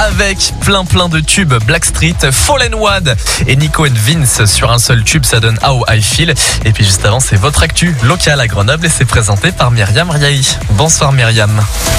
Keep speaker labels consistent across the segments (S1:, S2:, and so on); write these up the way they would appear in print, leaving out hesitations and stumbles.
S1: avec plein de tubes. Blackstreet, Fallen One et Nico and Vince sur un seul tube, ça donne How I Feel. Et puis juste avant, c'est votre actu locale à Grenoble et c'est présenté par Myriam Riahi. Bonsoir Myriam.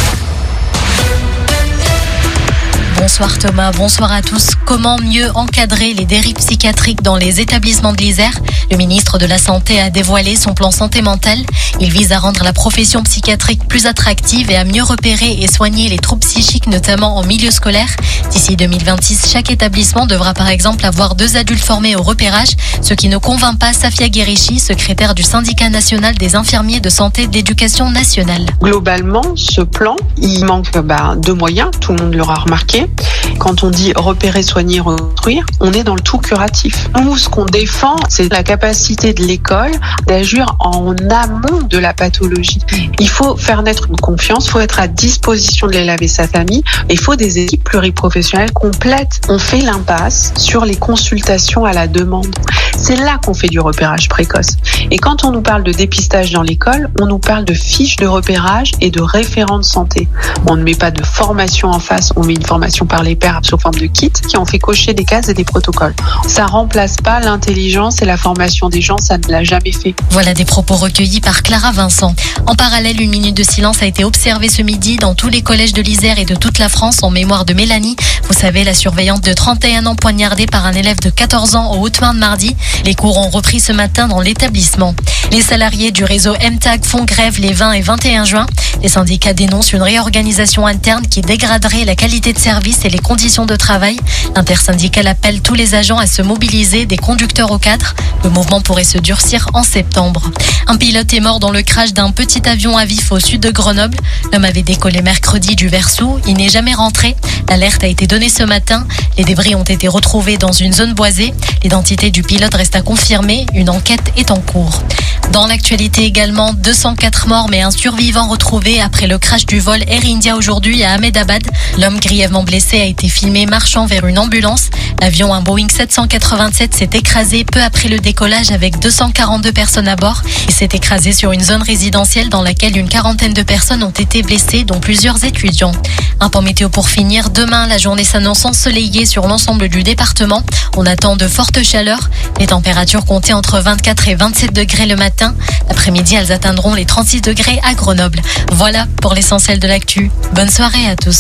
S2: Bonsoir Thomas, bonsoir à tous. Comment mieux encadrer les dérives psychiatriques dans les établissements de l'Isère ? Le ministre de la Santé a dévoilé son plan santé mentale. Il vise à rendre la profession psychiatrique plus attractive et à mieux repérer et soigner les troubles psychiques, notamment en milieu scolaire. D'ici 2026, chaque établissement devra par exemple avoir 2 adultes formés au repérage, ce qui ne convainc pas Safia Guérichi, secrétaire du syndicat national des infirmiers de santé de l'éducation nationale.
S3: Globalement, ce plan, il manque de moyens, tout le monde l'aura remarqué. Quand on dit repérer, soigner, reconstruire, on est dans le tout curatif. Nous, ce qu'on défend, c'est la capacité de l'école d'agir en amont de la pathologie. Il faut faire naître une confiance, il faut être à disposition de l'élève et sa famille, et il faut des équipes pluriprofessionnelles complètes. On fait l'impasse sur les consultations à la demande. C'est là qu'on fait du repérage précoce. Et quand on nous parle de dépistage dans l'école, on nous parle de fiches de repérage et de référents de santé. On ne met pas de formation en face, on met une formation par les pairs sous forme de kits qui ont fait cocher des cases et des protocoles. Ça remplace pas l'intelligence et la formation des gens, ça ne l'a jamais fait.
S2: Voilà des propos recueillis par Clara Vincent. En parallèle, une minute de silence a été observée ce midi dans tous les collèges de l'Isère et de toute la France en mémoire de Mélanie. Vous savez, la surveillante de 31 ans poignardée par un élève de 14 ans au Haute-Marne mardi. Les cours ont repris ce matin dans l'établissement. Les salariés du réseau MTAG font grève les 20 et 21 juin. Les syndicats dénoncent une réorganisation interne qui dégraderait la qualité de service et les conditions de travail. L'intersyndicale appelle tous les agents à se mobiliser, des conducteurs aux cadres. Le mouvement pourrait se durcir en septembre. Un pilote est mort dans le crash d'un petit avion à vif au sud de Grenoble. L'homme avait décollé mercredi du Versou. Il n'est jamais rentré. L'alerte a été donnée ce matin. Les débris ont été retrouvés dans une zone boisée. L'identité du pilote reste à confirmer. Une enquête est en cours. Dans l'actualité également, 204 morts mais un survivant retrouvé après le crash du vol Air India aujourd'hui à Ahmedabad. L'homme grièvement blessé a été filmé marchant vers une ambulance. L'avion, un Boeing 787, s'est écrasé peu après le décollage avec 242 personnes à bord. Il s'est écrasé sur une zone résidentielle dans laquelle une quarantaine de personnes ont été blessées, dont plusieurs étudiants. Un point météo pour finir. Demain, la journée s'annonce ensoleillée sur l'ensemble du département. On attend de fortes chaleurs. Les températures comptées entre 24 et 27 degrés le matin. L'après-midi, elles atteindront les 36 degrés à Grenoble. Voilà pour l'essentiel de l'actu. Bonne soirée à tous.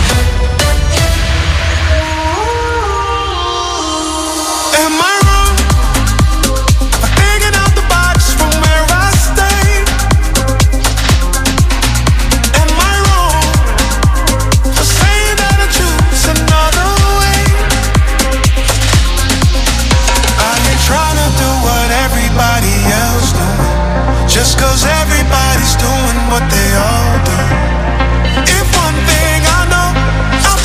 S4: Just 'cause everybody's doing what they all do. If one thing I know, I'm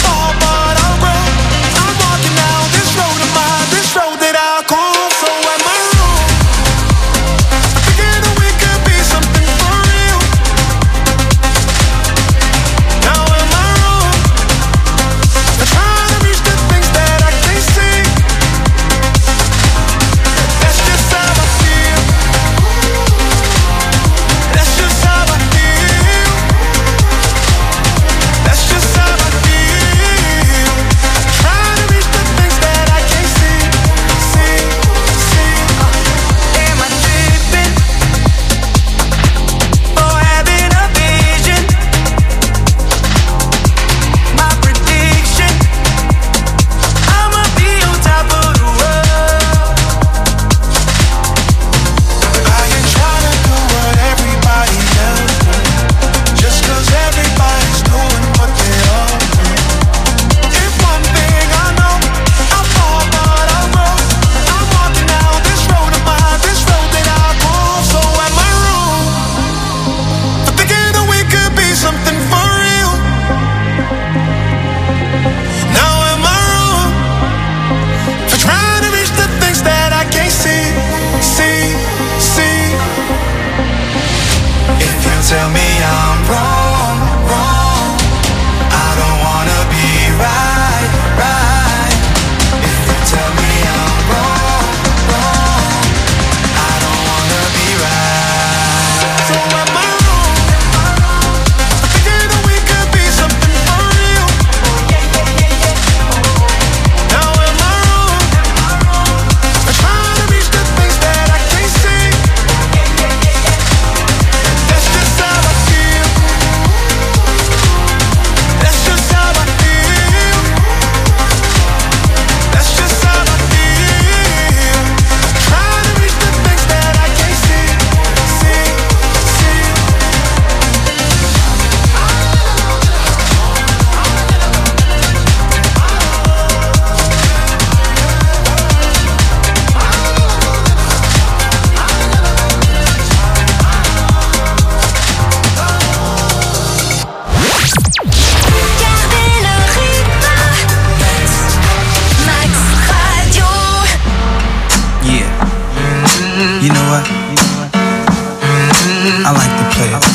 S4: play it.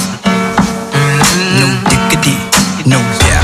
S4: No diggity, no doubt.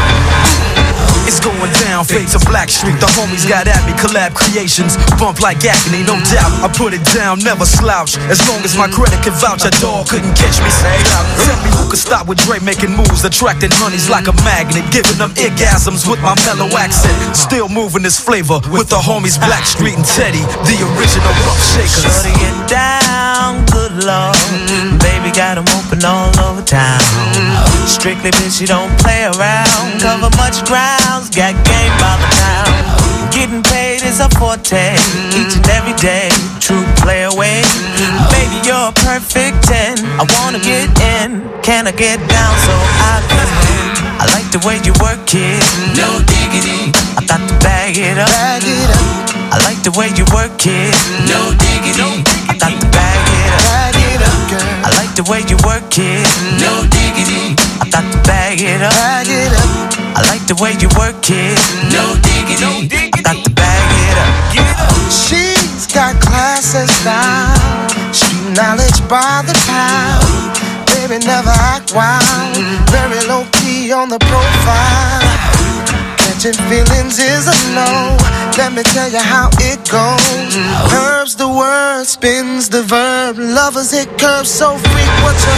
S4: It's going down, fade to Blackstreet. The homies got at me, collab creations. Bump like agony, no doubt. I put it down, never slouch. As long as my credit can vouch, a dog couldn't catch me. Say, tell me who could stop with Dre making moves, attracting honeys like a magnet, giving them orgasms with my mellow accent. Still moving this flavor with the homies Blackstreet and Teddy, the original rough shakers.
S5: Shorty get down, good lord. Baby got them open all over town. Strictly bitch, you don't play around. Cover much grounds, got game by the pound. Getting paid is a forte, each and every day. True play away. Baby, you're a perfect 10. I wanna get in, can I get down so I can win? I like the way you work it, no diggity. I got to bag it up, bag it up. I like the way you work it, no diggity. I got to bag it up, bag it up, girl. I like the way you work it, no diggity. I got to bag it up, bag it up. I like the way you work it, no diggity. I got to bag it up.
S6: She's got class and style, street knowledge by the pound. Baby never act wild, very low key on the profile. Catching feelings is a no. Let me tell you how it goes. Curves the word, spins the verb. Lovers it curves so freak what you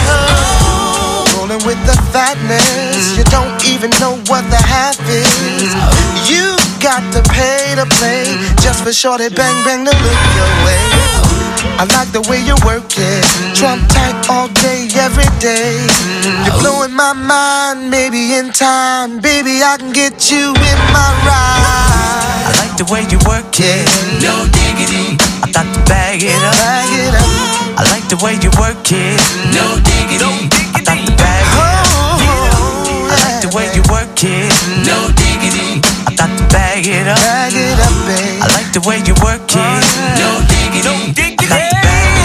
S6: heard. Rolling with the fatness, you don't even know what the half is. You got to pay to play, just for shorty bang bang to look your way. I like the way you work it, Trump tight all day, every day. You're blowing my mind, maybe in time, baby I can get you in my ride.
S5: I like the way you work it, no diggity. I got to bag it up, bag it up. I like the way you work it, no diggity. I got to bag it up. I like the way you work it, no diggity. I got to bag it up,
S6: bag it up, babe.
S5: I like the way you work it, no diggity. I got to bag it up.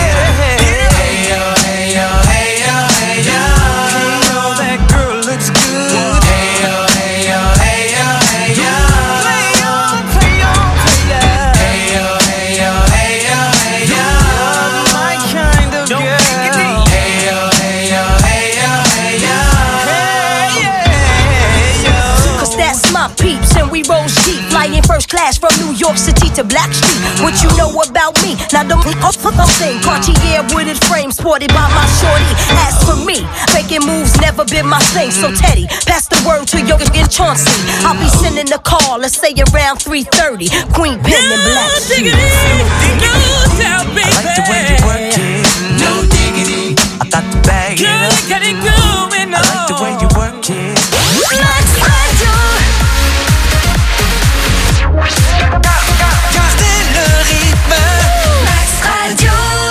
S5: Hey yo, hey yo, hey yo, hey yo. Hey yo, that girl looks good. Hey yo, hey yo, hey yo, hey yo. Play on, play on, play on. Hey yo, hey yo, hey yo, hey yo. My kind of girl. Hey yo, hey yo, hey yo, hey yo. Hey yo.
S7: Cause that's my peeps and we roll sheep. Flying first class from New York City to Blackstreet. What you know about me? Now don't thing. Cartier wooded frame sported by my shorty. As for me, making moves never been my thing. So Teddy, pass the word to Yoga and Chauncey. I'll be sending a call, let's say around 3:30. Queen Pen and Blackstreet.
S5: I like the way you work it, no diggity. I got to bag it up. I like the way you work it.
S8: Gardez le rythme. Max Radio.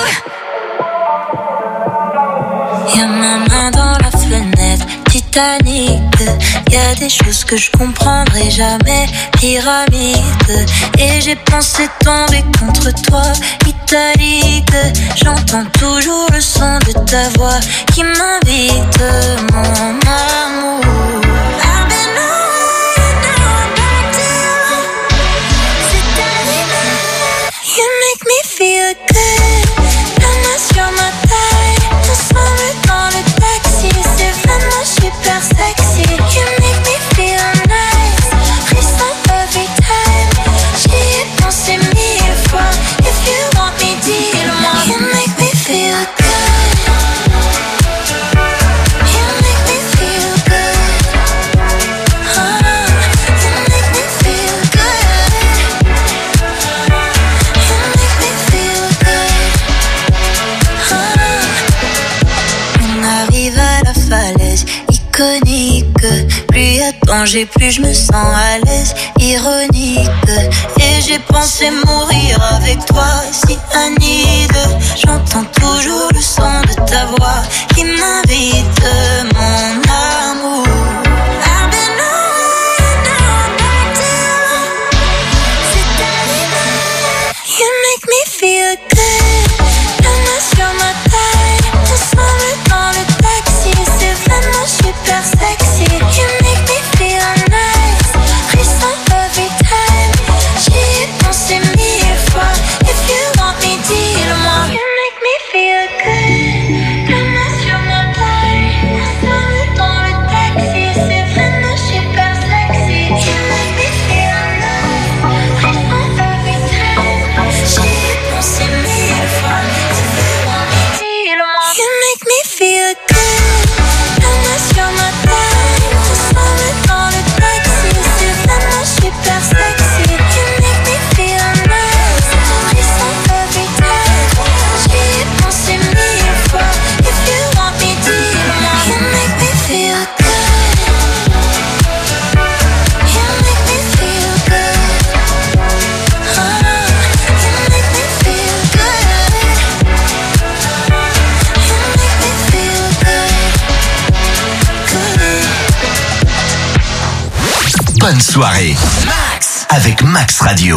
S9: Y'a ma main dans la fenêtre, Titanic. Y'a des choses que je comprendrai jamais, pyramide. Et j'ai pensé tomber contre toi, italique. J'entends toujours le son de ta voix qui m'invite, mon amour. Feel good, la main sur ma taille. Ensemble dans le taxi, c'est vraiment super sexy. You make me feel nice, frisson every time. J'y ai pensé 1000 fois. If you want me, dis-le-moi. You make me feel good. You make me feel good. You make me feel good. Falaise iconique, plus y a de danger, plus je me sens à l'aise, ironique. Et j'ai pensé mourir avec toi, cyanide. J'entends toujours le son de ta voix qui m'invite, mon amour. You make me feel good, la main sur ma taille. Ensemble dans le taxi, c'est vraiment super sexy. You make me feel nice, frisson every time. J'y ai pensé 1000 fois. If you want me, dis-le-moi. You make me feel good, la main sur ma taille.
S10: bonne soirée. Max avec Max Radio.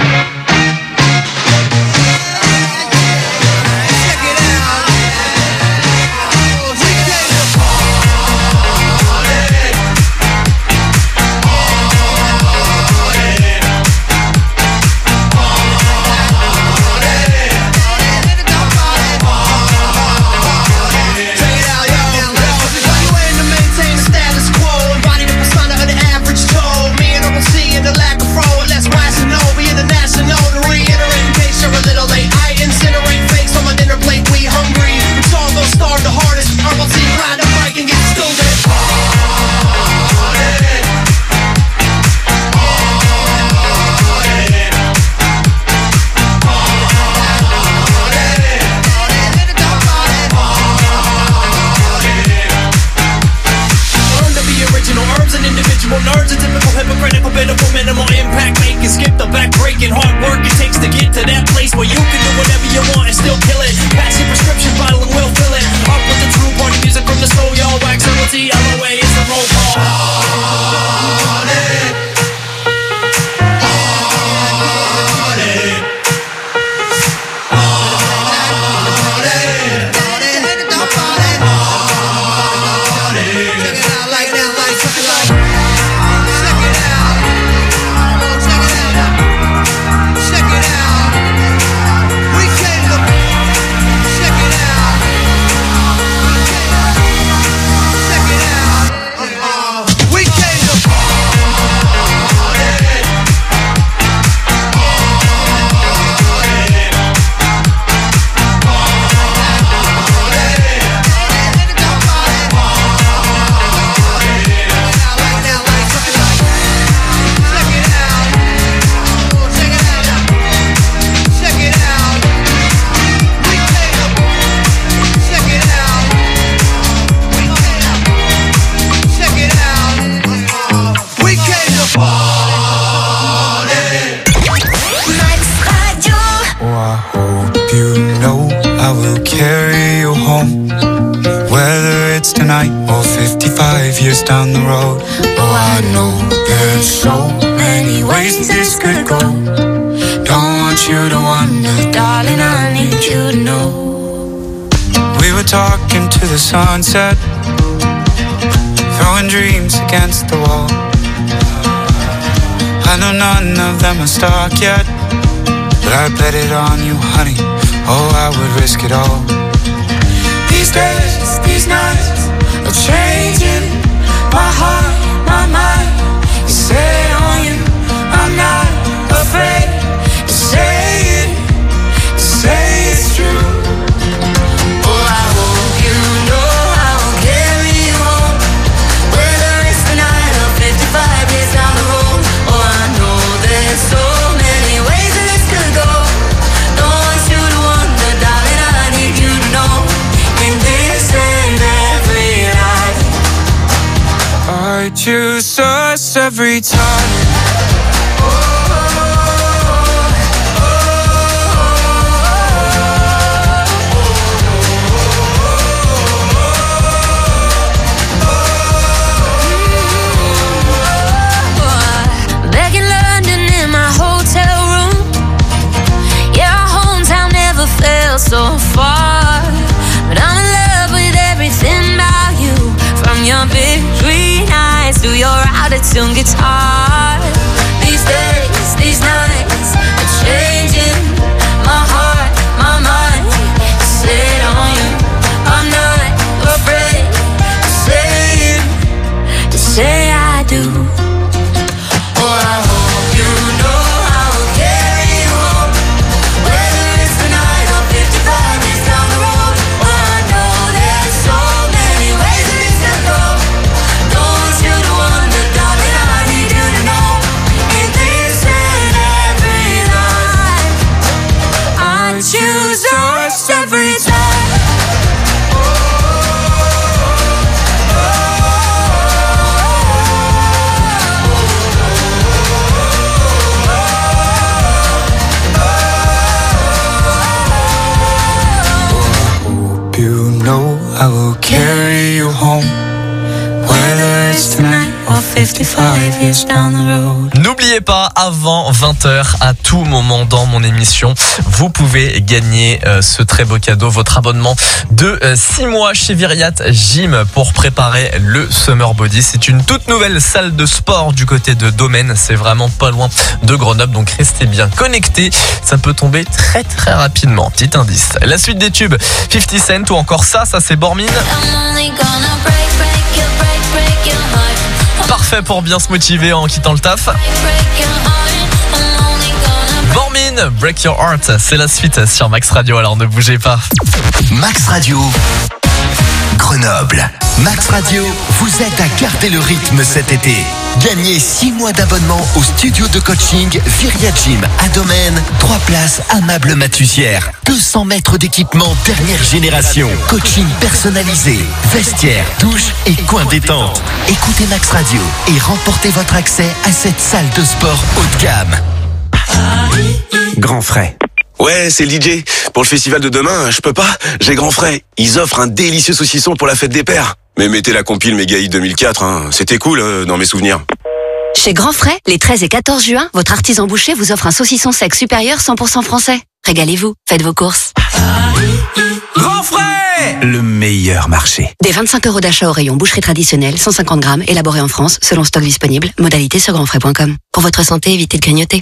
S11: Down the road. Oh, I know there's so many ways this could go. Don't want you to wonder, darling, I need you to know. We were talking to the sunset, throwing dreams against the wall. I know none of them are stuck yet, but I bet it on you, honey. Oh, I would risk it all. These days, these nights are changing. My heart, my mind is set on you. I'm not afraid to say it's true. Oh, I hope you know I will carry you home, whether it's tonight or 55 years down the road. Oh, I know there's so many ways that this could go. Don't want you to wonder, darling, I need you to know. In this and every life, I choose us every time.
S9: Back in London in my hotel room. Yeah, our hometown never felt so far. But I'm in love with everything about you, from your big green eyes to your out-of-tune guitar. These days, these nights are changing. My heart, my mind is set on you. I'm not afraid to say I do. Oh, I hope you know I will carry you home, whether it's tonight or 55 years down the road. Oh, I know there's so many ways that this can go. Don't want you to wonder, darling, I need you to know. In this and every life, I choose us every time.
S11: You know I will carry you home, whether it's tonight or
S9: 55 years down the road.
S1: N'oubliez pas, avant 20h, à tout moment dans mon émission, vous pouvez gagner ce très beau cadeau, votre abonnement de 6 mois chez Viriat Gym pour préparer le Summer Body. C'est une toute nouvelle salle de sport du côté de Domaine. C'est vraiment pas loin de Grenoble, donc restez bien connectés. Ça peut tomber très très rapidement. Petit indice. La suite des tubes, 50 Cent ou encore ça c'est Bormin. Parfait pour bien se motiver en quittant le taf. Bormin, Break Your Heart, c'est la suite sur Max Radio, alors ne bougez pas.
S10: Max Radio, Grenoble. Max Radio vous aide à garder le rythme cet été. Gagnez 6 mois d'abonnement au studio de coaching Viriat Gym à Domaine. 3 places à Meubles Matusière. 200 mètres d'équipement dernière génération. Coaching personnalisé, vestiaire, douche et coin détente. Écoutez Max Radio et remportez votre accès à cette salle de sport haut de gamme.
S12: Grand frais. Ouais, c'est le DJ. Pour le festival de demain, je peux pas. J'ai grand frais. Ils offrent un délicieux saucisson pour la fête des pères. Mais mettez la compile Méga Hit 2004, hein. C'était cool dans mes souvenirs.
S13: Chez Grand Frais, les 13 et 14 juin, votre artisan boucher vous offre un saucisson sec supérieur 100% français. Régalez-vous, faites vos courses.
S12: Grand frais,
S14: le meilleur marché.
S13: Des 25 € d'achat au rayon boucherie traditionnelle, 150 grammes, élaboré en France, selon stock disponible. Modalité sur grandfrais.com. Pour votre santé, évitez de grignoter.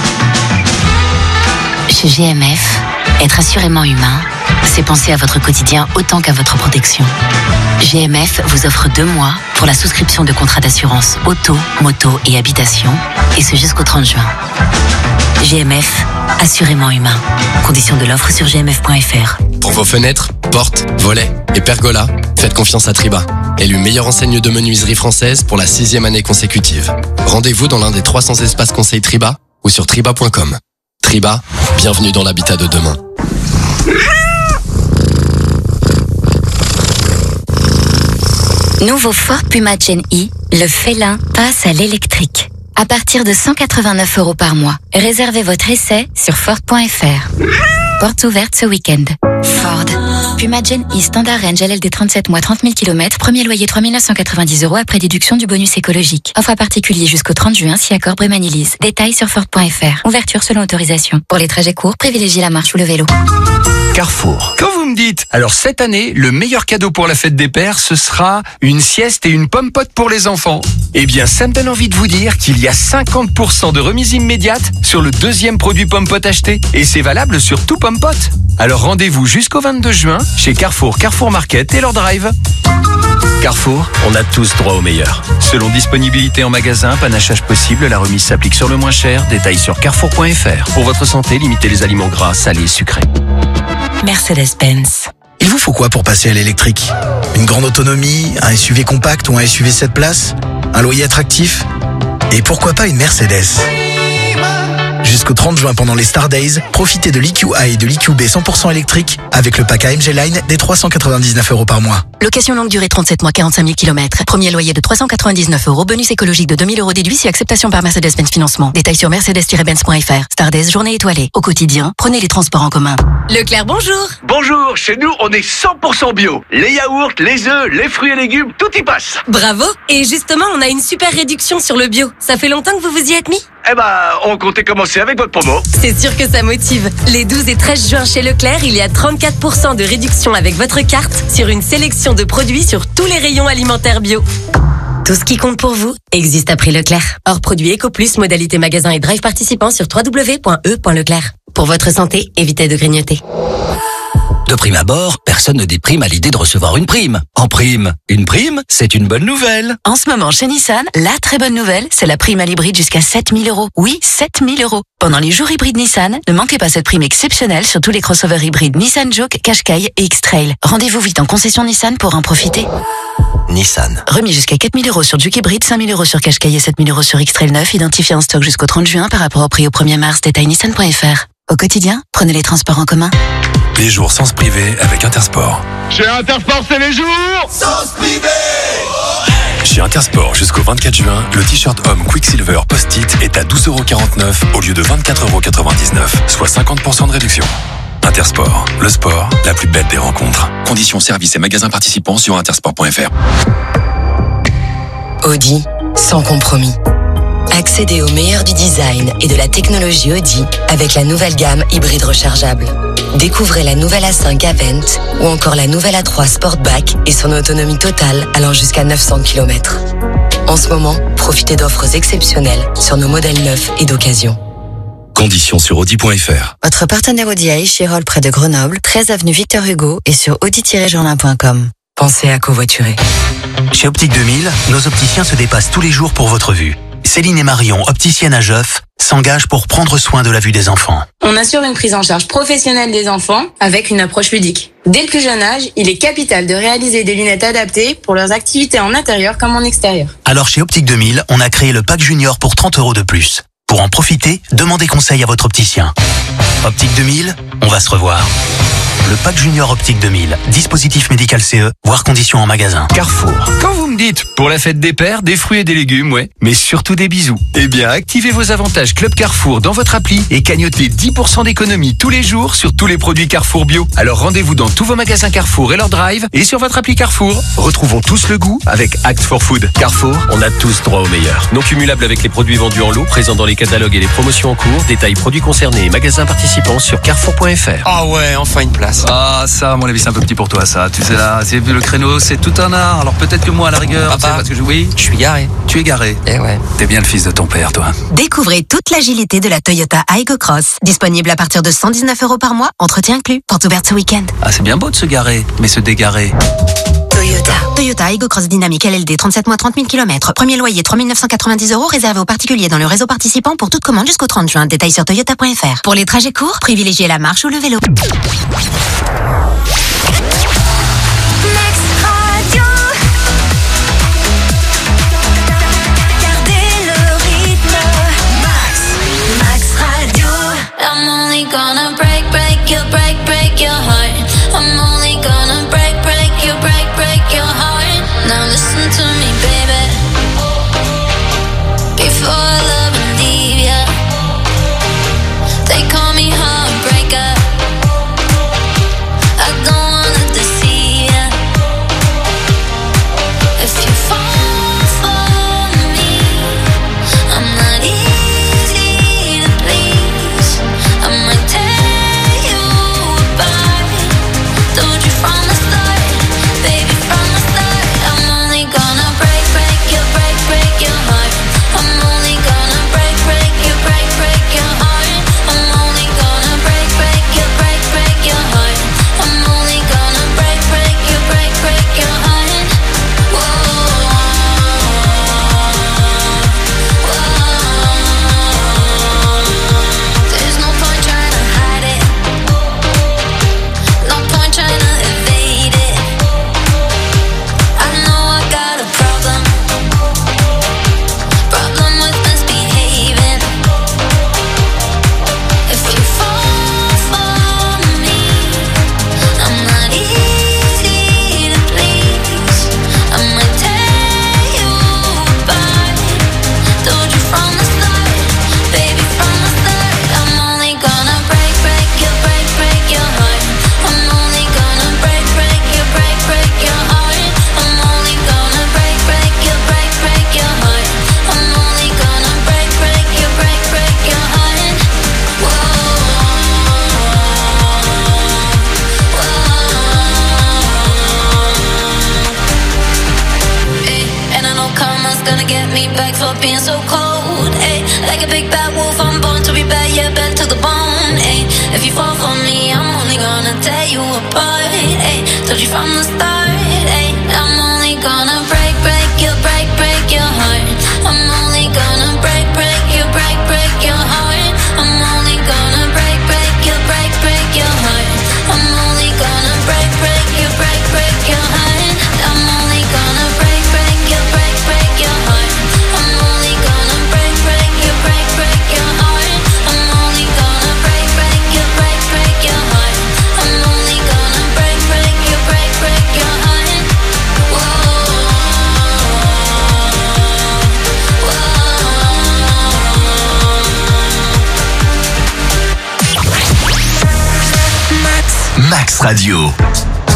S13: Chez GMF, être assurément humain, c'est penser à votre quotidien autant qu'à votre protection. GMF vous offre 2 mois pour la souscription de contrats d'assurance auto, moto et habitation, et ce jusqu'au 30 juin. GMF, assurément humain. Conditions de l'offre sur gmf.fr.
S15: Pour vos fenêtres, portes, volets et pergolas, faites confiance à Triba. Élu meilleure enseigne de menuiserie française pour la 6e année consécutive. Rendez-vous dans l'un des 300 espaces conseils Triba ou sur triba.com. Triba, bienvenue dans l'habitat de demain.
S13: Nouveau Ford Puma Gen E, le félin passe à l'électrique. À partir de 189 € par mois. Réservez votre essai sur Ford.fr. Portes ouvertes ce week-end. Ford. Puma Gen E Standard Range LLD 37 mois 30 000 km. Premier loyer 3 990 € après déduction du bonus écologique. Offre à particulier jusqu'au 30 juin si accord Brémanilise. Détails sur Ford.fr. Ouverture selon autorisation. Pour les trajets courts, privilégiez la marche ou le vélo.
S14: Carrefour. Quand vous me dites, alors cette année, le meilleur cadeau pour la fête des pères, ce sera une sieste et une pomme pote pour les enfants. Eh bien, ça me donne envie de vous dire qu'il y a 50% de remise immédiate sur le 2e produit pomme pote acheté. Et c'est valable sur tout pomme pote. Alors rendez-vous jusqu'au 22 juin chez Carrefour, Carrefour Market et leur drive. Carrefour, on a tous droit au meilleur. Selon disponibilité en magasin, panachage possible, la remise s'applique sur le moins cher. Détails sur carrefour.fr. Pour votre santé, limitez les aliments gras, salés et sucrés.
S13: Mercedes-Benz.
S16: Il vous faut quoi pour passer à l'électrique? Une grande autonomie, un SUV compact ou un SUV 7 places? Un loyer attractif? Et pourquoi pas une Mercedes? Jusqu'au 30 juin pendant les Star Days, profitez de l'EQA et de l'EQB 100% électrique avec le pack AMG Line des 399 € par mois.
S13: Location longue durée 37 mois 45 000 km. Premier loyer de 399 €. Bonus écologique de 2000 € déduit si acceptation par Mercedes-Benz Financement. Détails sur mercedes-benz.fr. Star Days, journée étoilée. Au quotidien, prenez les transports en commun.
S17: Leclerc, bonjour.
S18: Bonjour, chez nous on est 100% bio. Les yaourts, les œufs, les fruits et légumes, tout y passe.
S17: Bravo. Et justement, on a une super réduction sur le bio. Ça fait longtemps que vous vous y êtes mis?
S18: Eh ben, on comptait commencer avec votre promo.
S17: C'est sûr que ça motive. Les 12 et 13 juin chez Leclerc, il y a 34% de réduction avec votre carte sur une sélection de produits sur tous les rayons alimentaires bio. Tout ce qui compte pour vous existe à prix Leclerc. Hors produit EcoPlus, modalité magasin et drive participant sur www.e.leclerc. Pour votre santé, évitez de grignoter.
S19: De prime abord, personne ne déprime à l'idée de recevoir une prime. En prime, une prime, c'est une bonne nouvelle.
S13: En ce moment, chez Nissan, la très bonne nouvelle, c'est la prime à l'hybride jusqu'à 7 000 €. Oui, 7 000 €. Pendant les jours hybrides Nissan, ne manquez pas cette prime exceptionnelle sur tous les crossovers hybrides Nissan Juke, Qashqai et X-Trail. Rendez-vous vite en concession Nissan pour en profiter.
S19: Nissan.
S13: Remis jusqu'à 4 000 € sur Juke hybride, 5 000 € sur Qashqai et 7 000 € sur X-Trail 9, identifié en stock jusqu'au 30 juin par rapport au prix au 1er mars. Détail nissan.fr. Au quotidien, prenez les transports en commun.
S20: Les jours sans se priver avec Intersport.
S18: Chez Intersport, c'est les jours sans se priver.
S20: Chez Intersport, jusqu'au 24 juin, le t-shirt homme Quicksilver Post-it est à 12,49 € au lieu de 24,99 €, soit 50% de réduction. Intersport, le sport, la plus belle des rencontres. Conditions, services et magasins participants sur intersport.fr.
S21: Audi.
S17: sans compromis. Accédez au meilleur du design et de la technologie Audi avec la nouvelle gamme hybride rechargeable. Découvrez la nouvelle A5 Avent ou encore la nouvelle A3 Sportback et son autonomie totale allant jusqu'à 900 km. En ce moment, profitez d'offres exceptionnelles sur nos modèles neufs et d'occasion.
S20: Conditions sur Audi.fr.
S17: Votre partenaire Audi à Échirolles près de Grenoble, 13 avenue Victor Hugo et sur audi-jourdain.com. Pensez à covoiturer.
S21: Chez Optique 2000, nos opticiens se dépassent tous les jours pour votre vue. Céline et Marion, opticiennes à Geoff, s'engagent pour prendre soin de la vue des enfants.
S22: On assure une prise en charge professionnelle des enfants avec une approche ludique. Dès le plus jeune âge, il est capital de réaliser des lunettes adaptées pour leurs activités en intérieur comme en extérieur.
S21: Alors chez Optique 2000, on a créé le pack junior pour 30 € de plus. Pour en profiter, demandez conseil à votre opticien. Optique 2000, on va se revoir. Le pack junior Optique 2000, dispositif médical CE, voire conditions en magasin. Carrefour.
S14: Quand vous me dites, pour la fête des pères, des fruits et des légumes, ouais, mais surtout des bisous. Eh bien, activez vos avantages Club Carrefour dans votre appli et cagnotez 10% d'économie tous les jours sur tous les produits Carrefour Bio. Alors rendez-vous dans tous vos magasins Carrefour et leur drive et sur votre appli Carrefour. Retrouvons tous le goût avec Act for Food. Carrefour, on a tous droit au meilleur.
S23: Non cumulable avec les produits vendus en lot, présents dans les catalogues et les promotions en cours. Détails produits concernés et magasins participants sur carrefour.fr.
S24: Ah ouais, enfin une place.
S25: Ah, ça, à mon avis, c'est un peu petit pour toi, ça. Tu sais, là, le créneau, c'est tout un art. Alors peut-être que moi, à la rigueur,
S24: Papa,
S25: parce que oui,
S24: je suis garé.
S25: Tu es garé.
S24: Eh ouais.
S25: T'es bien le fils de ton père, toi.
S17: Découvrez toute l'agilité de la Toyota Aygo Cross. Disponible à partir de 119 € par mois, entretien inclus. Porte ouverte ce week-end.
S25: Ah, c'est bien beau de se garer, mais se dégarer.
S17: Toyota Aygo Cross Dynamique LLD, 37 mois, 30 000 km. Premier loyer, 3 990 €, réservé aux particuliers dans le réseau participant pour toute commande jusqu'au 30 juin. Détails sur toyota.fr. Pour les trajets courts, privilégiez la marche ou le vélo.
S9: I'm only gonna break your heart. I'm only gonna break your heart. Now listen to me, baby. Before I love and leave ya, they call me heartbreaker. I don't wanna deceive ya. If you fall for me, I'm not easy to please. I might tear you apart. Told you from the start, baby, from the start. I'm only gonna break your heart. I'm only gonna break your heart. I'm only gonna break your heart. I'm only gonna break your heart. There's no point trying to hide it. No point trying to evade it. I know I got a problem with misbehaving. If you fall for me, I'm not easy to please. I might tear you apart. Told you from the start, baby, from the start. I'm only gonna break your heart. I'm only gonna break your heart. I'm only gonna break your heart. I'm only gonna break your heart. And I know karma's gonna get me back for being so cold. Like a big bad wolf, I'm born to be bad, yeah, bad to the bone. If you fall for me, I'm only gonna tear you apart. Told you from the start, I'm only gonna break your heart. I'm only gonna break your heart. I'm only gonna break your heart. I'm only gonna break your heart. I'm only gonna break your heart. I'm only gonna break your heart. I'm only gonna break your heart. I'm only gonna break your heart.
S10: Max Radio.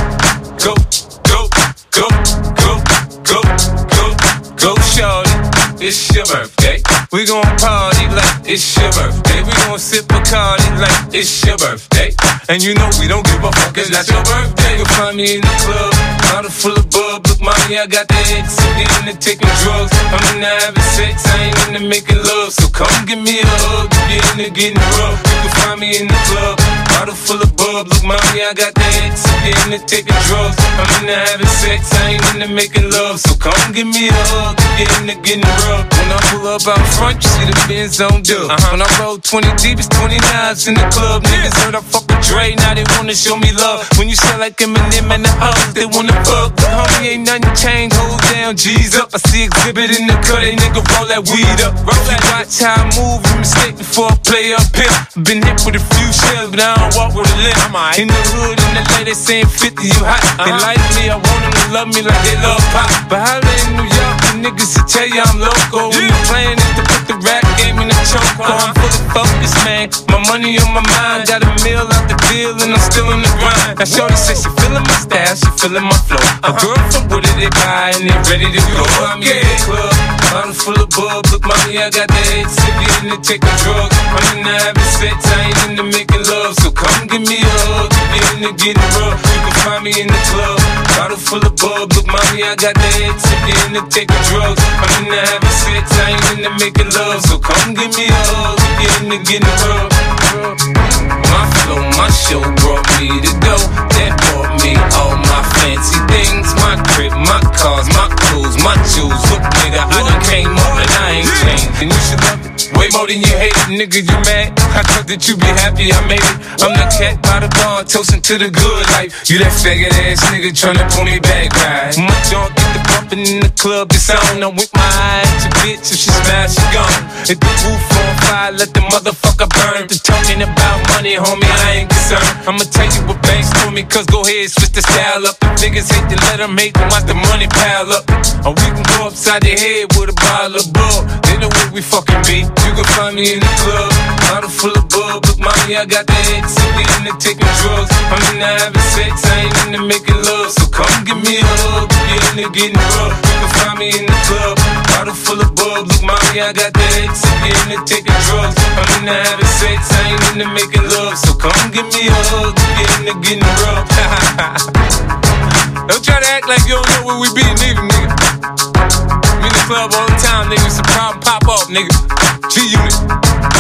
S11: Go, shorty.
S2: it's your birthday. We gon' party like it's your birthday. We gon' sip Bacardi like it's your birthday. And you know we don't give a fuck, it's not your birthday. You'll find me in the club, bottle full of bub. Look, mommy, I got the X, I'm into taking drugs. I'm into having sex, I ain't into making love. So come give me a hug, if you're into getting rough. You can find me in the club, bottle full of bub. Look, mommy, I got the X, I'm into taking drugs. I'm into having sex, I ain't into making love. So come give me a hug, if you're into getting rough. When I pull up out front, you see the Benz on dub. When I roll 20 deep, it's 29s in the club. Niggas heard I fuck with Dre, now they wanna show me love. When you sell like Eminem and the others, they wanna fuck. But homie, ain't nothing changed, hold down, G's up. I see exhibit in the cut, they nigga roll that weed up. Roll that, watch how I move, you mistake before I play up here. Been hit with a few shells, but I don't walk with a limp. In the hood, in the LA, they saying 50, you hot. They like me, I want them to love me like they love pop. But holla in New York, the niggas will tell you I'm local. When the plan is to put the rap game in the choke. I'm fully focused, man. My money on my mind, got a meal out the deal, and I'm still in the grind. Now shorty say she feeling my style, she feeling my flow. A girl from Wooded, they buy and they ready to go. I'm in the club, bottle full of bub. Look, mommy, I got the X, if you into taking drugs. I'm into having sex, I ain't into making love. So come give me a hug, if you into getting rough. You can find me in the club, bottle full of bub. Look, mommy, I got the X, if you into taking drugs. I'm into having sex, I ain't into making love. So come give me a hug, if you into getting rough. My flow, my show brought me to go. That brought me all my fancy things. My crib, my cars, my clothes, my shoes. Look, nigga, I done came up and I ain't changed. And you should love it way more than you hate it, nigga, you mad? I thought that you be happy I made it. I'm the cat by the bar, toasting to the good life. You that faggot ass nigga tryna pull me back, right? My jaw get the bumpin' in the club, it's on. I'm with my eyes, your bitch, if she smash, she gone. Hit the roof on fire, let the motherfucker burn. The talking about money, homie, I ain't concerned. I'ma tell you what banks told me, cause go ahead, switch the style up. The niggas hate to let them hate them, watch the money pile up. Or we can go upside their head with a bottle of bug. They know where we fucking be. You can find me in the club, bottle full of bub. Look, mommy, I got the X, if you into taking drugs. I'm into having sex, I ain't into making love. So come give me a hug, if you into getting rough. You can find me in the club, bottle full of bub. Look, mommy, I got the X, if you into taking drugs. I'm into having sex, I ain't into making love. So come give me a hug, if you into getting rough. Don't try to act like you don't know where we be, nigga. I'm in the club all the time, nigga. It's a problem, pop off, nigga. G-Unit.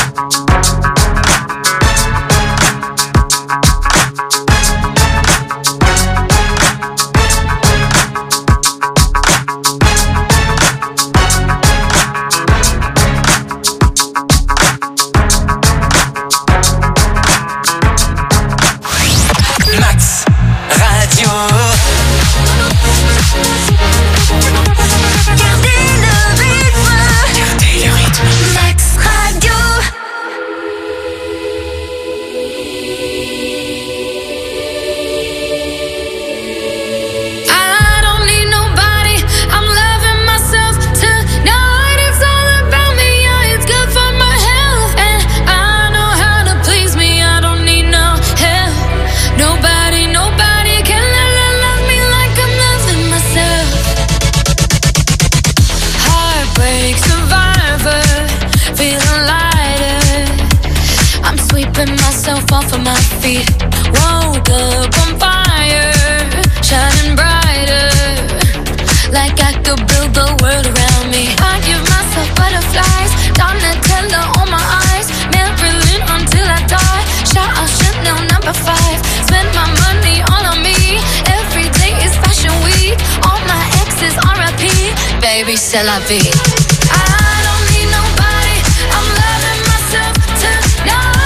S9: Off of my feet, woke up on fire, shining brighter, like I could build the world around me. I give myself butterflies, Donatella on my eyes, Marilyn until I die. Shout out Chanel number 5, spend my money all on me. Every day is fashion week, all my exes R.I.P. Baby, c'est la vie. I don't need nobody, I'm loving myself tonight.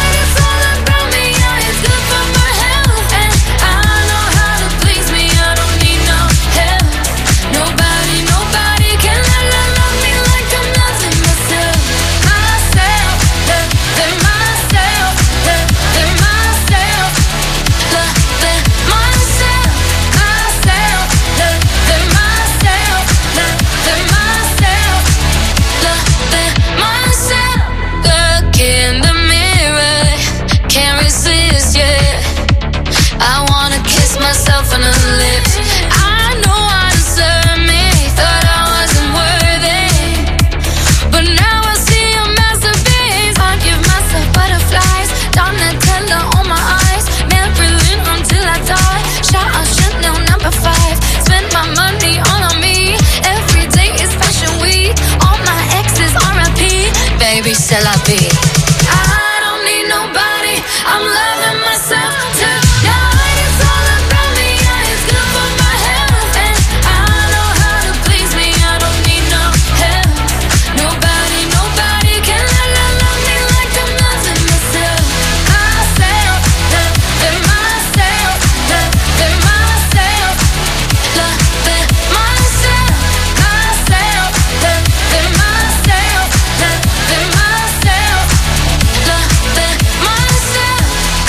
S9: c'est la vie.
S8: I don't need nobody, I'm loving myself tonight. It's all about me, yeah, it's good for my health. And I know how to please me, I don't need no help. Nobody can love me like I'm loving myself. Myself, loving myself, loving myself, loving myself, myself, loving myself, loving myself, loving myself.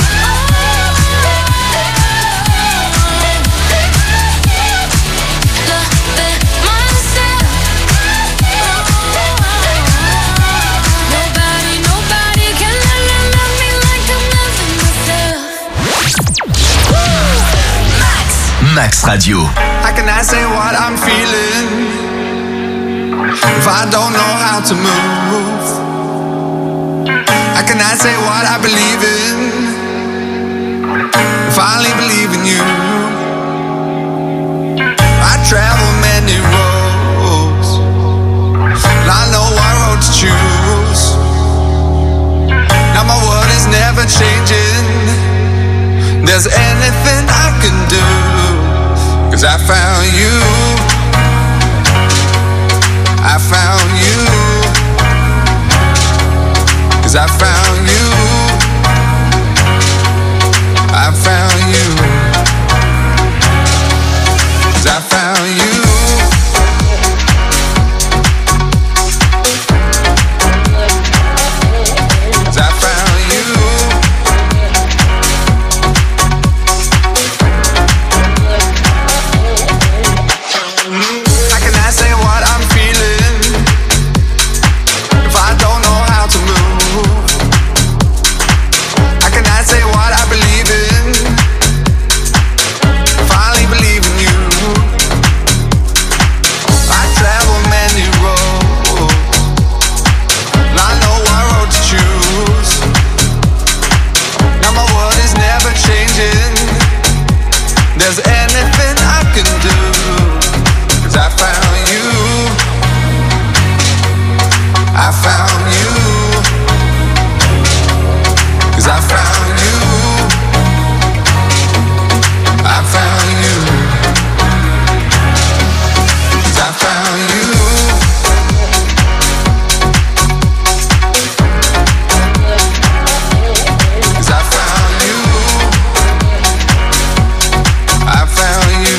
S8: Nobody can love me like I'm loving myself.
S10: Max Radio.
S11: How can I say what I'm feeling if I don't know how to move? How can I say what I believe in if I only believe in you? I travel many roads, and I know what road to choose. Now my world is never changing. There's anything I can do, 'cause I found you. I found you. 'Cause I found you. I found you. 'Cause I found you. 'Cause I found you. How can I say what I'm feeling if I don't know how to move? How can I say what I believe in if I only believe in you? I travel many roads, and I know what road to choose. Now my world is never changing. There's anything I can do, 'cause I found you. I found you. 'Cause I found you. I found you. 'Cause I found you. Cause I found you. I found you.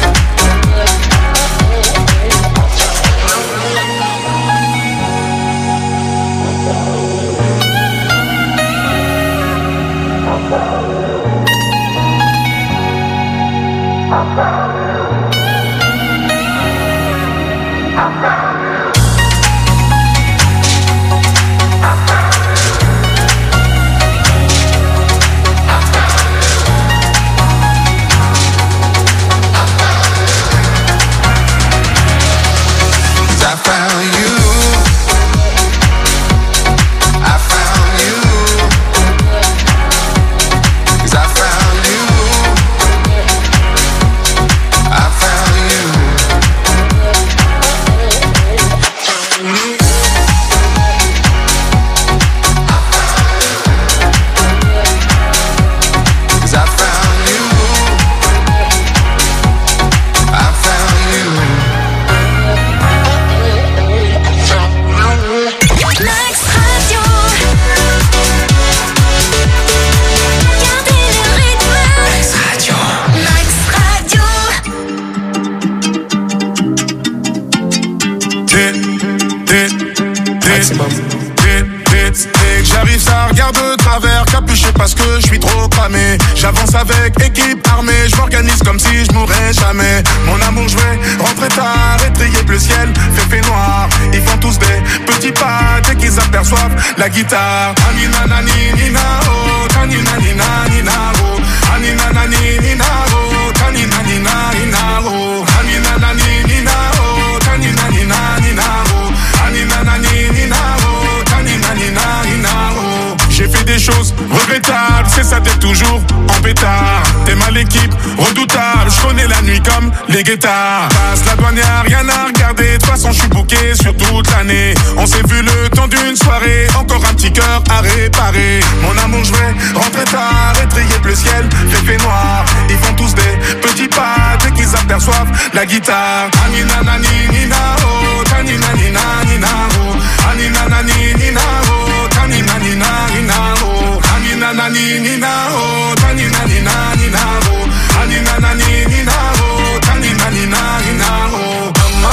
S3: J'arrive, ça regarde de travers, capuché parce que je suis trop cramé. J'avance avec équipe armée, je m'organise comme si je mourrais jamais. Mon amour, je vais rentrer tard, étrier bleu ciel, fait noir. Ils font tous des petits pas dès qu'ils aperçoivent la guitare. Anina nani nina oh, tanina nina nina oh, anina nani nina oh, tanina nina nina oh, anina nani nina oh, tanina nina nina oh, anina nani nina oh, tanina nina nina oh. J'ai fait des choses regrettables, c'est ça d'être toujours en pétard. T'es mal l'équipe, redoutable, je connais la nuit comme les des guetards. Passe la douane, y'a rien à regarder. De toute façon, je suis booké sur toute l'année. On s'est vu le temps d'une soirée. Encore un petit cœur à réparer. Mon amour, je vais rentrer tard. Étrier le ciel, fait noir. Ils font tous des petits pas dès qu'ils aperçoivent la guitare. Anina nani nina oh, tanina nina nina oh, anina nani nina oh, tanina nina nina oh, anina nani nina oh, tanina nina nina oh, anina nani nina oh, tanina nina nina oh.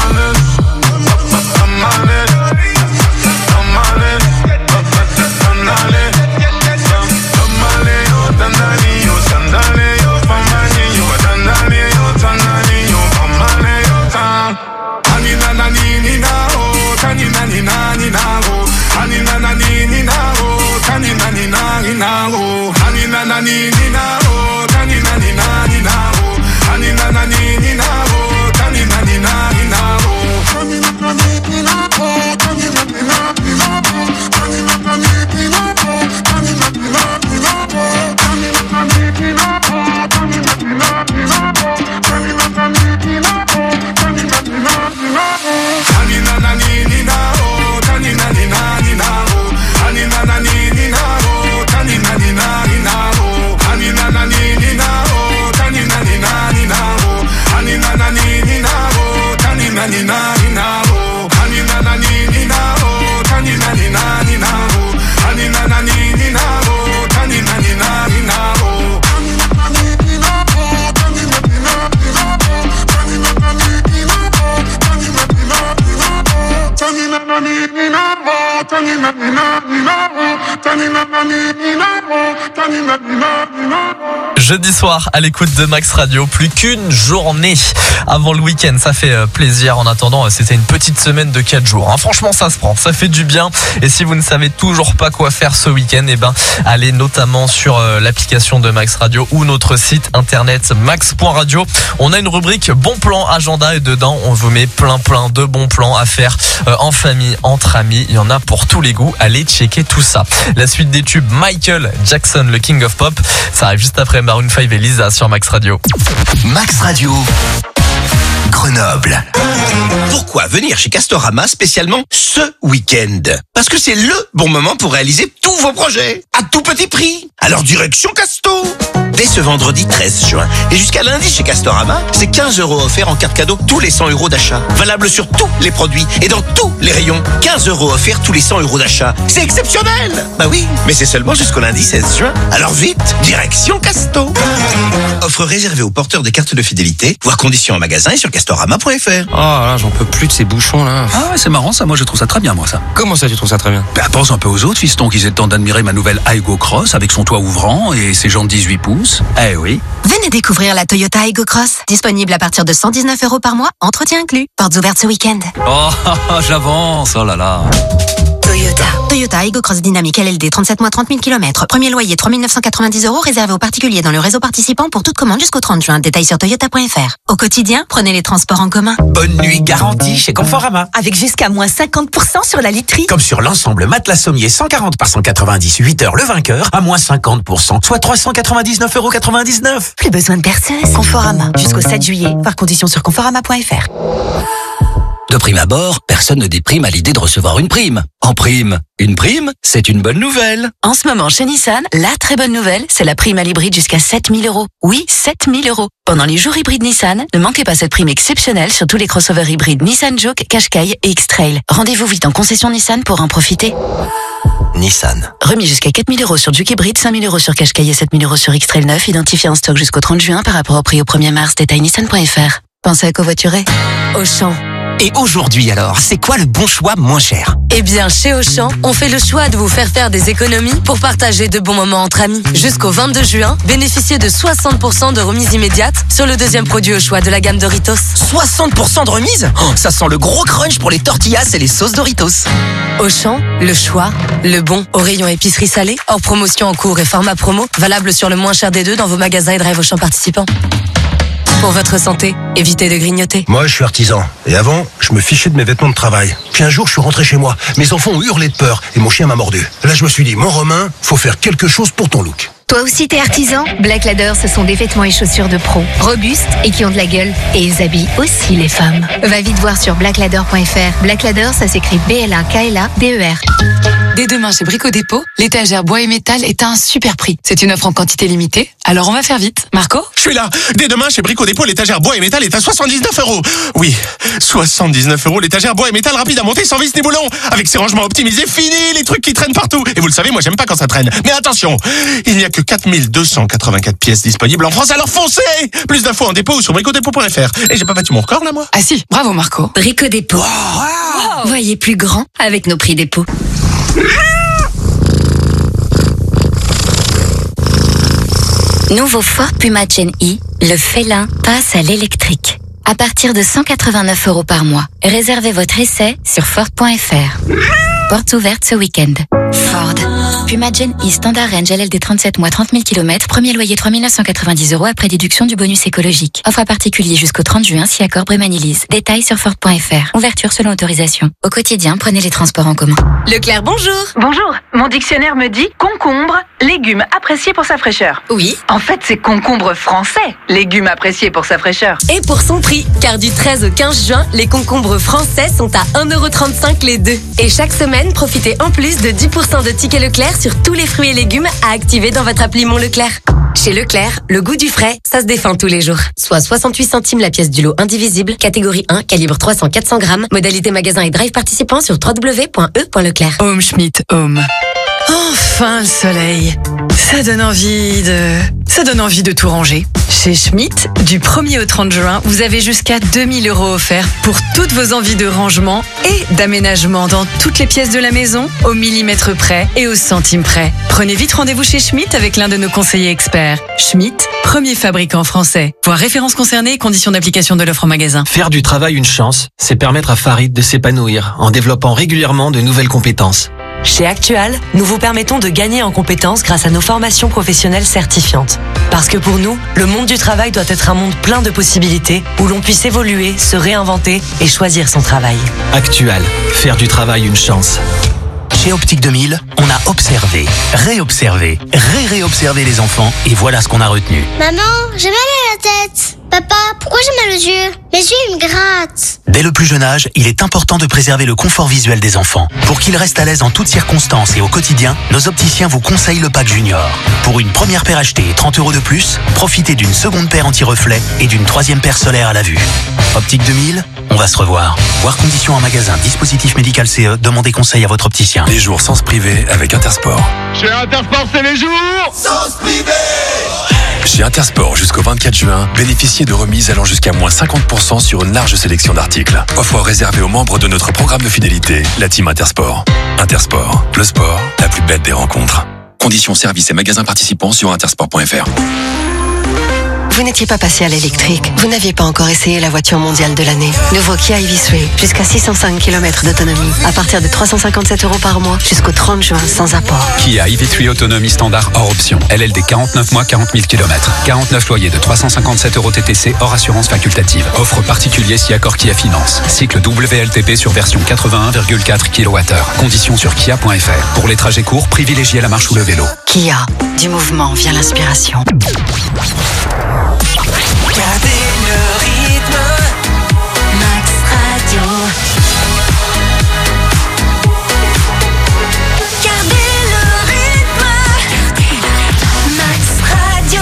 S1: Jeudi soir à l'écoute de Max Radio, plus qu'une journée avant le week-end, ça fait plaisir. En attendant, c'était une petite semaine de 4 jours. Franchement, ça se prend, ça fait du bien. Et si vous ne savez toujours pas quoi faire ce week-end, allez notamment sur l'application de Max Radio ou notre site internet max.radio. On a une rubrique bon plan agenda et dedans, on vous met plein de bons plans à faire en famille, entre amis. Il y en a pour tous les goûts. Allez checker tout ça. La suite des tubes Michael Jackson, le King of Pop, ça arrive juste après Maroon 5 et Lisa sur Max Radio.
S10: Max Radio, Grenoble. Pourquoi venir chez Castorama spécialement ce week-end? Parce que c'est le bon moment pour réaliser tous vos projets à tout petit prix. Alors direction Casto. Dès ce vendredi 13 juin et jusqu'à lundi chez Castorama, c'est 15 € offerts en carte cadeau tous les 100 € d'achat. Valable sur tous les produits et dans tous les rayons. 15 € offerts tous les 100 € d'achat. C'est exceptionnel! Bah oui, mais c'est seulement jusqu'au lundi 16 juin. Alors vite, direction Casto. Offre réservée aux porteurs des cartes de fidélité. Voir conditions en magasin et sur castorama.fr.
S4: Oh là, j'en peux plus de ces bouchons là.
S25: Ah ouais, c'est marrant ça, moi je trouve ça très bien moi ça.
S4: Comment ça tu trouves ça très bien?
S25: Bah pense un peu aux autres fistons qu'ils aient le temps d'admirer ma nouvelle Aygo Cross avec son toit ouvrant et ses jantes 18 pouces. Eh oui.
S5: Venez découvrir la Toyota Aygo Cross. Disponible à partir de 119 € par mois, entretien inclus. Portes ouvertes ce week-end.
S25: Oh, j'avance, oh là là.
S5: Toyota Aygo Cross Dynamique LLD, 37 mois, 30 000 km. Premier loyer, 3 990 €, réservé aux particuliers dans le réseau participant pour toute commande jusqu'au 30 juin. Détails sur toyota.fr. Au quotidien, prenez les transports en commun.
S6: Bonne nuit garantie chez Conforama.
S7: Avec jusqu'à moins 50% sur la literie.
S6: Comme sur l'ensemble matelas sommier 140 par 190, 8 heures le vainqueur, à moins 50%, soit 399,99 €.
S7: Plus besoin de perceuse. Conforama. Jusqu'au 7 juillet. Voir conditions sur conforama.fr.
S19: De prime abord, personne ne déprime à l'idée de recevoir une prime. En prime, une prime, c'est une bonne nouvelle.
S17: En ce moment, chez Nissan, la très bonne nouvelle, c'est la prime à l'hybride jusqu'à 7 000 €. Oui, 7 000 €. Pendant les jours hybrides Nissan, ne manquez pas cette prime exceptionnelle sur tous les crossovers hybrides Nissan Juke, Qashqai et X-Trail. Rendez-vous vite en concession Nissan pour en profiter.
S19: Nissan.
S17: Remis jusqu'à 4 000 € sur Juke hybride, 5 000 € sur Qashqai et 7 000 € sur X-Trail 9, identifié en stock jusqu'au 30 juin par rapport au prix au 1er mars. Détail nissan.fr. Pensez à covoiturer. Auchan.
S6: Et aujourd'hui alors, c'est quoi le bon choix moins cher?
S17: Eh bien, chez Auchan, on fait le choix de vous faire des économies pour partager de bons moments entre amis. Jusqu'au 22 juin, bénéficiez de 60% de remise immédiate sur le deuxième produit au choix de la gamme Doritos.
S6: 60% de remise? Oh, ça sent le gros crunch pour les tortillas et les sauces Doritos.
S17: Auchan, le choix, le bon. Au rayon épicerie salée, hors promotion en cours et format promo, valable sur le moins cher des deux dans vos magasins et drive Auchan participants. Pour votre santé, évitez de grignoter.
S24: Moi, je suis artisan. Et avant, je me fichais de mes vêtements de travail. Puis un jour, je suis rentré chez moi. Mes enfants ont hurlé de peur et mon chien m'a mordu. Là, je me suis dit, mon Romain, faut faire quelque chose pour ton look.
S5: Toi aussi t'es artisan? Black Ladder, ce sont des vêtements et chaussures de pro, robustes et qui ont de la gueule. Et ils habillent aussi les femmes. Va vite voir sur blackladder.fr. Black Ladder, ça s'écrit BLAKLADER.
S12: Dès demain chez Brico Dépôt, l'étagère bois et métal est à un super prix. C'est une offre en quantité limitée, alors on va faire vite. Marco?
S24: Je suis là. Dès demain, chez Brico Dépôt, l'étagère bois et métal est à 79 €. Oui, 79 € l'étagère bois et métal rapide à monter sans vis ni boulon. Avec ses rangements optimisés, fini les trucs qui traînent partout. Et vous le savez, moi j'aime pas quand ça traîne. Mais attention, il n'y a que 4284 pièces disponibles en France, alors foncez! Plus d'infos en dépôt ou sur bricodépôt.fr. Et j'ai pas battu mon record là, moi?
S12: Ah si, bravo Marco.
S5: Brico Dépôt. Wow. Voyez plus grand avec nos prix dépôt. Nouveau Ford Puma Gen E, le félin passe à l'électrique. À partir de 189 € par mois. Réservez votre essai sur Ford.fr. Portes ouvertes ce week-end. Ford. Puma Gen E Standard Range LLD 37 mois 30 000 km. Premier loyer 3 990 € après déduction du bonus écologique. Offre à particulier jusqu'au 30 juin si accord Brémanilise. Détails sur Ford.fr. Ouverture selon autorisation. Au quotidien, prenez les transports en commun.
S17: Leclerc, bonjour.
S13: Bonjour, mon dictionnaire me dit concombre, légume apprécié pour sa fraîcheur.
S17: Oui.
S13: En fait, c'est concombre français, légume apprécié pour sa fraîcheur.
S17: Et pour son prix, car du 13 au 15 juin, les concombres français sont à 1,35 € les deux. Et chaque semaine, profitez en plus de 10% de tickets Leclerc sur tous les fruits et légumes à activer dans votre appli Mon Leclerc. Chez Leclerc, le goût du frais, ça se défend tous les jours. Soit 68 centimes la pièce du lot indivisible, catégorie 1, calibre 300-400 grammes, modalité magasin et drive participant sur www.e.leclerc.
S12: Home Schmidt Home. Enfin le soleil. Ça donne envie de tout ranger. Chez Schmidt, du 1er au 30 juin, vous avez jusqu'à 2 000 € offerts pour toutes vos envies de rangement et d'aménagement dans toutes les pièces de la maison, au millimètre près et au centime près. Prenez vite rendez-vous chez Schmidt avec l'un de nos conseillers experts. Schmidt, premier fabricant français. Voir références concernées et conditions d'application de l'offre en magasin.
S15: Faire du travail une chance, c'est permettre à Farid de s'épanouir en développant régulièrement de nouvelles compétences.
S16: Chez Actual, nous vous permettons de gagner en compétences grâce à nos formations professionnelles certifiantes. Parce que pour nous, le monde du travail doit être un monde plein de possibilités où l'on puisse évoluer, se réinventer et choisir son travail.
S15: Actual, faire du travail une chance.
S6: Chez Optique 2000, on a observé, réobservé, réobservé les enfants et voilà ce qu'on a retenu.
S18: Maman, j'ai mal à la tête. Papa, pourquoi j'ai mal aux yeux? Mes yeux, ils me grattent.
S6: Dès le plus jeune âge, il est important de préserver le confort visuel des enfants. Pour qu'ils restent à l'aise en toutes circonstances et au quotidien, nos opticiens vous conseillent le pack Junior. Pour une première paire achetée et 30 € de plus, profitez d'une seconde paire anti-reflet et d'une troisième paire solaire à la vue. Optique 2000, on va se revoir. Voir conditions en magasin, dispositif médical CE, demandez conseil à votre opticien.
S20: Les jours sans se priver avec Intersport.
S3: Chez Intersport, c'est les jours sans se priver.
S20: Chez Intersport, jusqu'au 24 juin, bénéficiez de remises allant jusqu'à moins 50% sur une large sélection d'articles. Offre réservée aux membres de notre programme de fidélité, la Team Intersport. Intersport, le sport, la plus belle des rencontres. Conditions, services et magasins participants sur intersport.fr.
S7: Vous n'étiez pas passé à l'électrique. Vous n'aviez pas encore essayé la voiture mondiale de l'année. Nouveau Kia EV3, jusqu'à 605 km d'autonomie. À partir de 357 € par mois, jusqu'au 30 juin, sans apport.
S26: Kia EV3 autonomie standard hors option. LLD 49 mois, 40 000 km. 49 loyers de 357 € TTC hors assurance facultative. Offre particulier si accord Kia Finance. Cycle WLTP sur version 81,4 kWh. Conditions sur kia.fr. Pour les trajets courts, privilégiez la marche ou le vélo.
S7: Kia, du mouvement vient l'inspiration.
S8: Gardez le rythme. Max Radio. Gardez le rythme. Max Radio.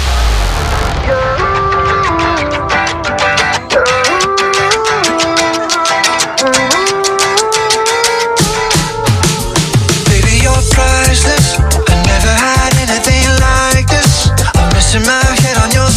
S11: Baby, you're priceless. I never had anything like this. I'm missing my head on your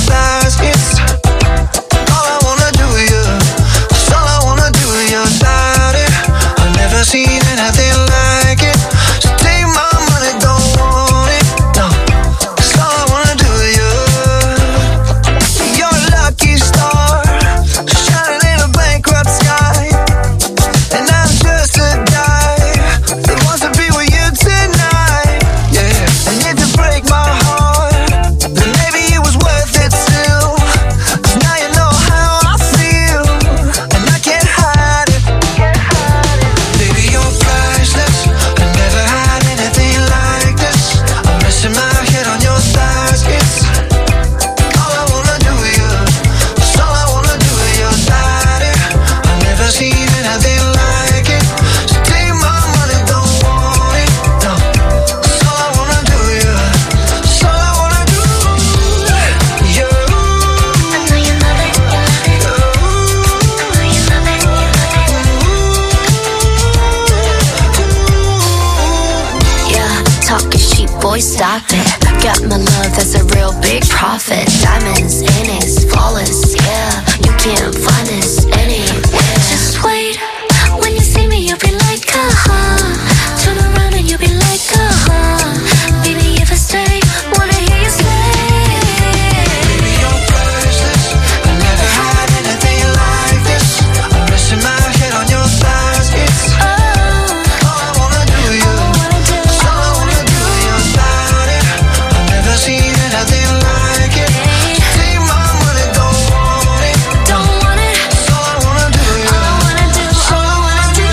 S8: boy stopped it. Got my love, that's a real big profit. Diamonds in it, flawless, yeah. You can't find this anywhere. Just wait, when you see me, you'll be like, turn around and you'll be like, baby, if I stay, wanna hear you say.
S11: Baby, you're priceless. I never had anything like this. I'm resting my head on your thighs. It's all I wanna do, you. It's all I wanna do, your body. I've never seen anything like it. Take my money, don't want it.
S8: Don't want it.
S11: It's all I wanna do, you.
S8: All I wanna do, all I wanna do.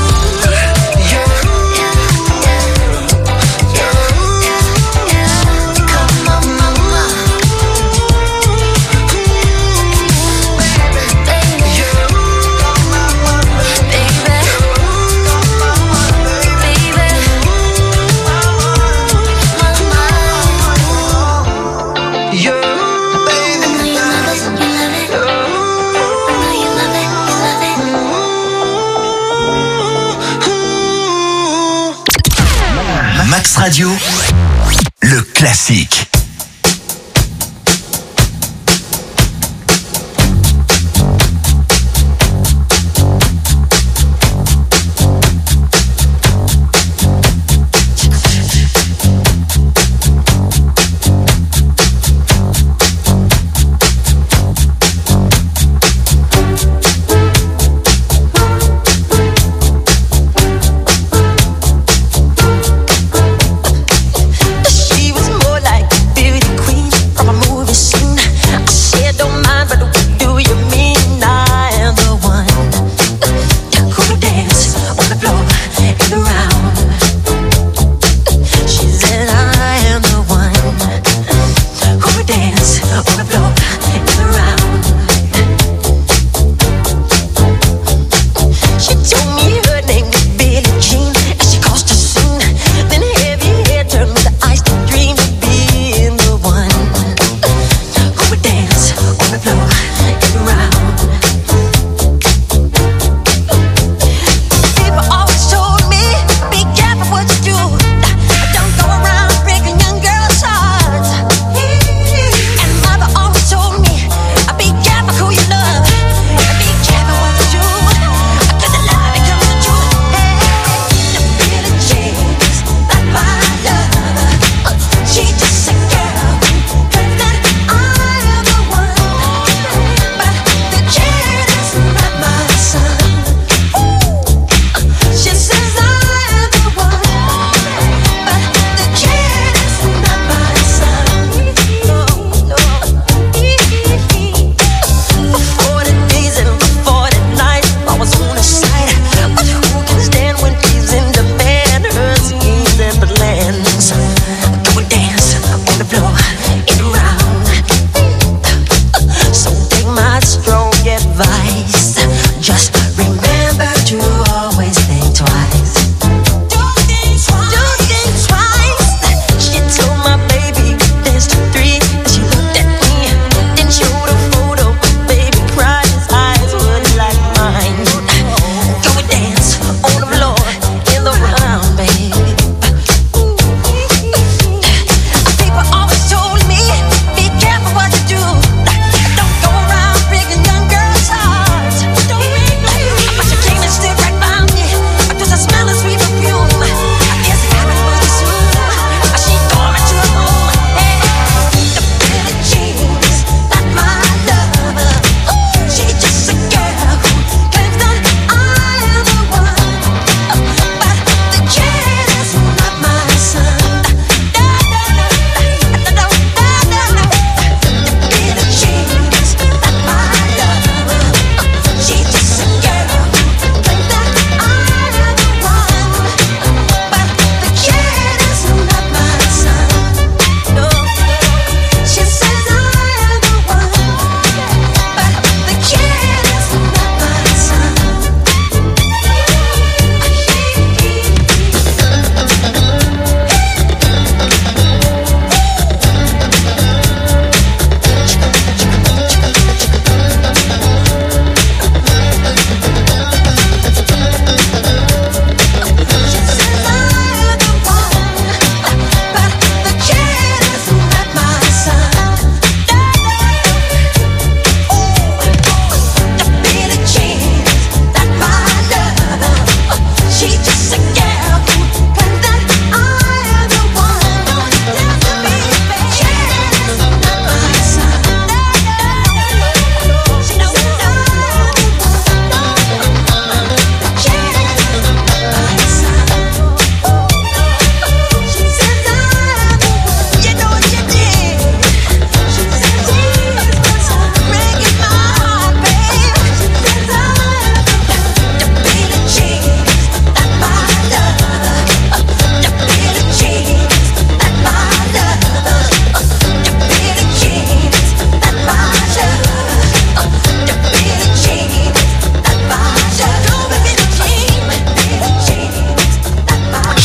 S8: Come on, mama.
S10: Max Radio, le classique.
S8: She was more like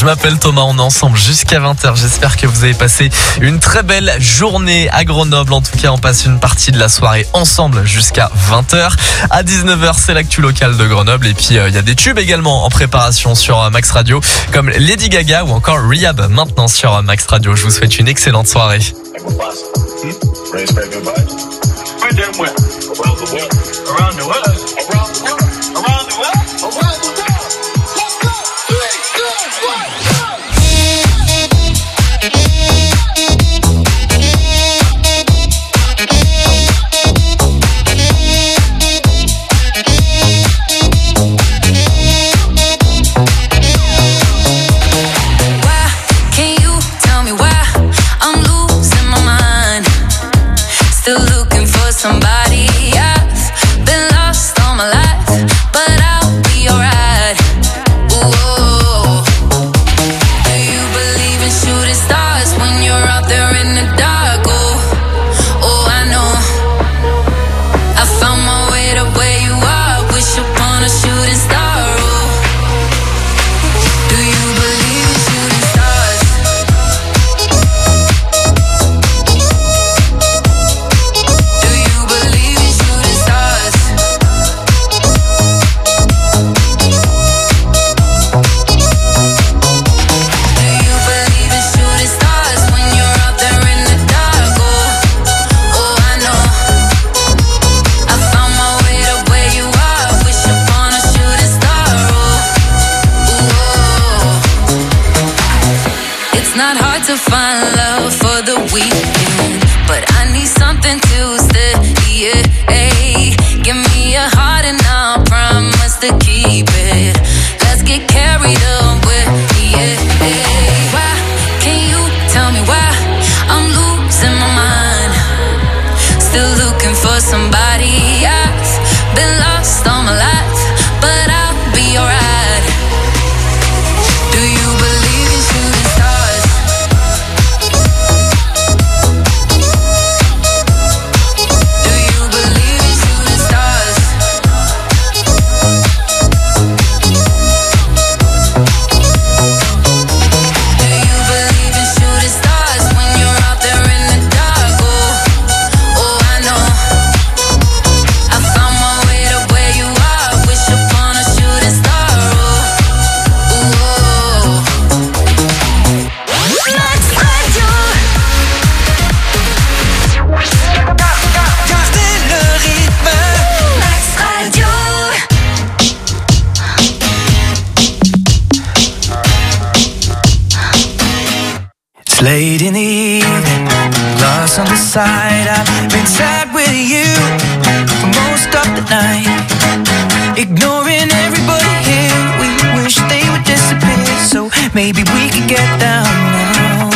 S1: Je m'appelle Thomas, on est ensemble jusqu'à 20h. J'espère que vous avez passé une très belle journée à Grenoble. En tout cas, on passe une partie de la soirée ensemble jusqu'à 20h. À 19h, c'est l'actu locale de Grenoble. Et puis, il y a des tubes également en préparation sur Max Radio, comme Lady Gaga ou encore Rehab maintenant sur Max Radio. Je vous souhaite une excellente soirée.
S8: Still looking for somebody. I've been lost all my life, but I'll be alright. Ooh. Do you believe in shooting stars when you're out there in the dark? Oh, I know. I found my way to where you are. Wish upon a shooting star. Do you believe in shooting stars? Not hard to find love for the weekend, but I need something to stay. Yeah, give me a heart and I'll promise to keep it. Let's get carried away. Yeah, why can you tell me why I'm losing my mind? Still looking for somebody. I've been lost all my life, but I'll be alright. Do you believe in shooting stars?
S11: Late in the evening, lost on the side. I've been sad with you for most of the night, ignoring everybody here. We wish they would disappear, so maybe we could get down now.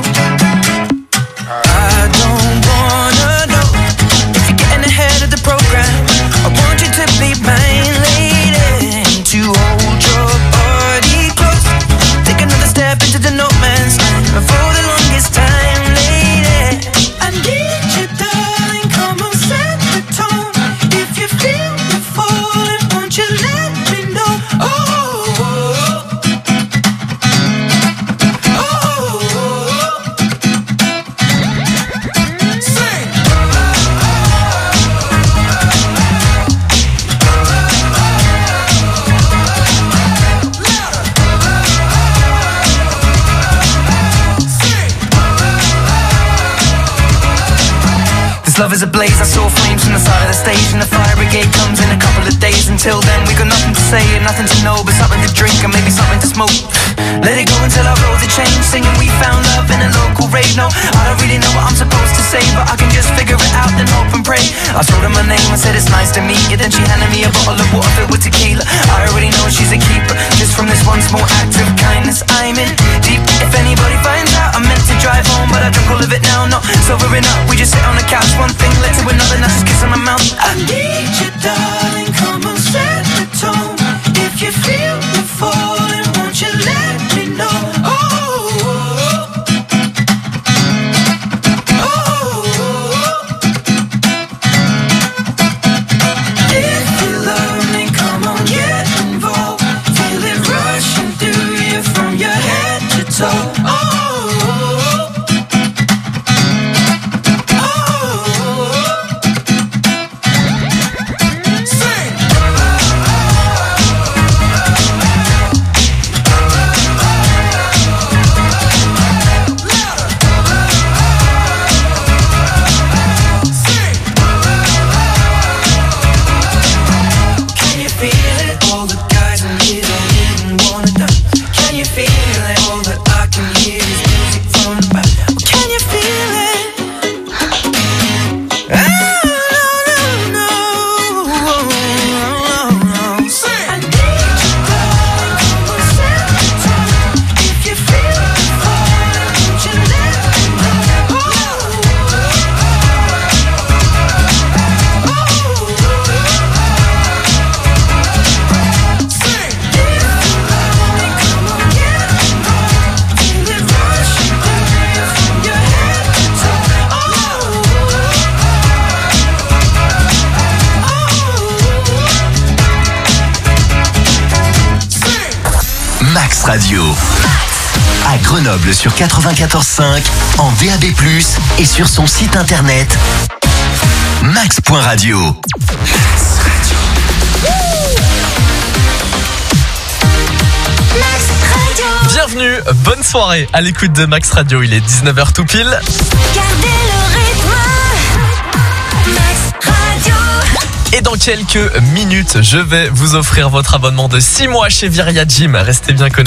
S11: I don't wanna know if you're getting ahead of the program. I want you to be mine, lady, and to hold your body close. Take another step into the no man's land. For the longest time, lady, I need you, darling. Come on, set the tone. If you feel the falling, won't you let me know? Oh, oh, oh. Sing. Love is ablaze, I saw flames from the side of the stage, and the fire brigade comes in a couple of days. Until then we got nothing to say and nothing to know, but something to drink and maybe something to smoke. Let it go until our roads are changed, singing we found love in a local rave. No, I don't really know what I'm supposed to say, but I can just figure it out and hope and pray. I told her my name, I said it's nice to meet you, then she handed me a bottle of water filled with tequila. I already know she's a keeper, just from this one small act of kindness. I'm in deep. If anybody finds out, I meant to drive home, but I drunk all of it now. Not sobering up, we just sit on the couch. One thing led to another, now just kiss on my mouth. I need you, darling, come on, set the tone. If you feel the falling, won't you let me know? Oh, oh, oh. If you love me, come on, get involved. Feel it rushing through you from your head
S10: Max Radio. À Grenoble sur 94.5, en DAB+, et sur son site internet max.radio.
S1: Bienvenue, bonne soirée à l'écoute de Max Radio, il est 19h tout pile.
S8: Gardez le rythme. Max Radio.
S1: Et dans quelques minutes, je vais vous offrir votre abonnement de 6 mois chez Viria Gym. Restez bien connectés.